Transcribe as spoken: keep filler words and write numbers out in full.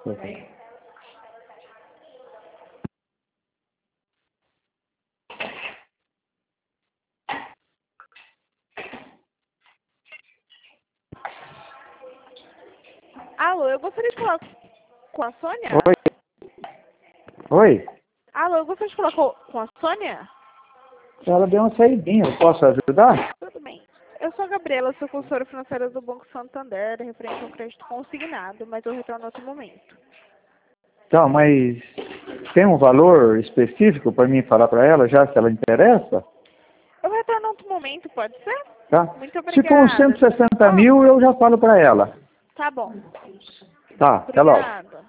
Alô, eu gostaria de falar com a Sônia? Oi. Oi. Alô, eu gostaria de falar com, com a Sônia? Ela deu uma saidinha, eu posso ajudar? Tudo bem. Eu sou a Gabriela, sou consultora financeira do Banco Santander, referente ao crédito consignado, mas eu retorno em outro momento. Tá, mas tem um valor específico para mim falar para ela, já se ela interessa? Eu retorno em outro momento, pode ser? Tá? Muito Se for uns obrigada. cento e sessenta Oh, mil, eu já falo para ela. tá bom. Tá, até logo. Obrigada.